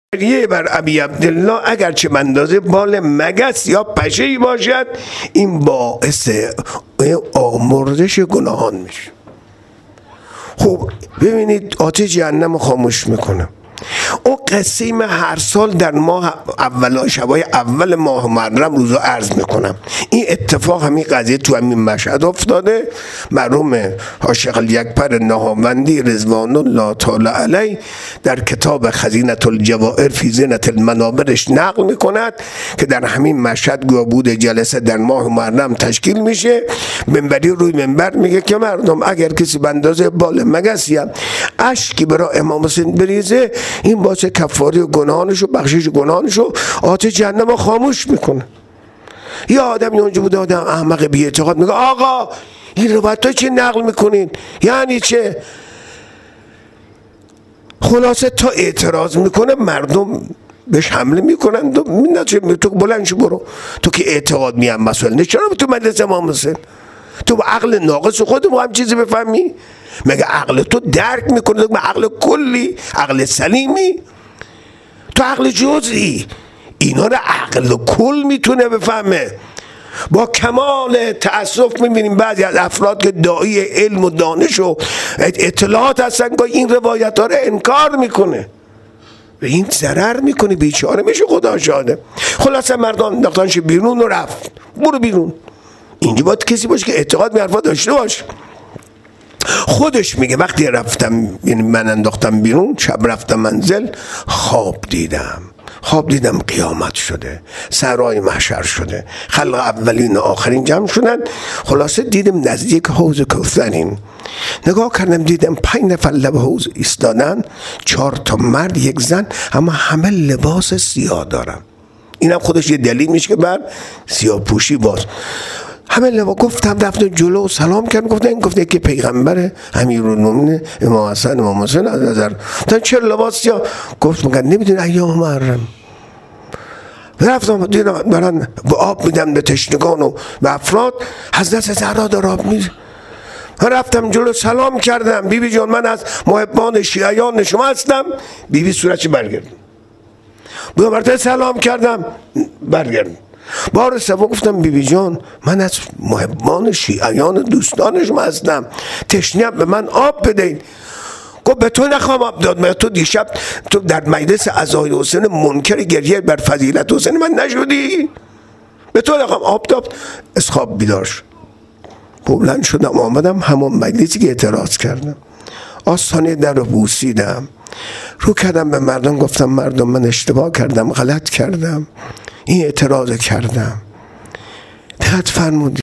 یه بر ابی عبدالله اگرچه به اندازه بال مگس یا پشه‌ای باشد این باعث آمرزش گناهان میشه. خب ببینید آتش جهنم خاموش میکنه. اون قصه من هر سال در ماه اول شبای اول ماه محرم روزو عرض میکنم. این اتفاق همین قضیه تو همین مشهد افتاده. مرحوم عاشق الیکبر نهاوندی رضوان الله تعالی علیه در کتاب خزینة الجواهر فی زینة المنابرش نقل میکند که در همین مشهد گویا بود جلسه در ماه محرم تشکیل میشه. منبری روی منبر میگه که مردم اگر کسی به اندازه بال مگسی اشکی برای امام حسین بریزه این باعث کفاره گناهانش و بخشش گناهانش و آتش جهنم خاموش میکنه. یه آدمی اونجا بود، آدم احمق بی اعتقاد، میگه آقا این روایت ها چی نقل میکنین؟ یعنی چه؟ خلاصه تا اعتراض میکنه مردم بهش حمله میکنن و میندازن تو بلند شو برو، تو که اعتقاد میام مسئول نیست، چرا تو مجلس امام حسین؟ تو با عقل ناقص خودت با هم چیزی بفهمی؟ مگه عقل تو درک میکنه؟ تو عقل کلی، عقل سلیمی، تو عقل جزئی. اینا رو عقل کل میتونه بفهمه. با کمال تأسف میبینیم بعضی از افراد که داعی علم و دانش و اطلاعات هستن که این روایت ها رو انکار میکنه و این ضرر میکنه، بیچاره میشه، خدا شاهده. خلاصه مردم انداختنش بیرون و رفت. برو بیرون. اینجا باید کسی باشه که اعتقاد به حرفا داشته باشه. خودش میگه وقتی رفتم، یعنی من انداختم بیرون، شب رفتم منزل، خواب دیدم قیامت شده، صحرای محشر شده، خلق اولین و آخرین جمع شدن. خلاصه دیدم نزدیک حوض کوثریم. نگاه کردم دیدم 5 نفر لب حوض ایستادن، 4 تا مرد 1 زن، اما همه لباس سیاه دارن. اینم خودش یه دلیل میشه که بر سیاه پوشی باز همه لبا. گفتم رفتم جلو سلام کردم، گفتن که پیغمبر امیرالمومنین امام حسن امام حسین از نظر. گفتم چرا لباس سیاه؟ گفت مگر نمیدونی ایام محرم؟ رفتم دیدم برن با آب میدم به تشنگان و به افراد. حضرت زهرا داره آب میده. رفتم جلو سلام کردم، بیبی جان من از محبان شیعیان شما هستم. بیبی صورتش برگردون. دو مرتبه سلام کردم، برگردون. بار سوم گفتم بیبی جان من از محبان شیعیان دوستان شما هستم، تشنه‌ام، به من آب بدین. گفت به تو نخوام آب داد، مگر تو دیشب تو در مجلس عزای حسین منکر گریه بر فضیلت حسین من نشدی؟ به تو نخوام آب داد. از خواب بیدار شد، بلند شدم آمدم همون مجلسی که اعتراض کردم، آستانه در رو بوسیدم، رو کردم به مردم، گفتم مردم من اشتباه کردم، غلط کردم، این اعتراض کردم، دقت فرمودید.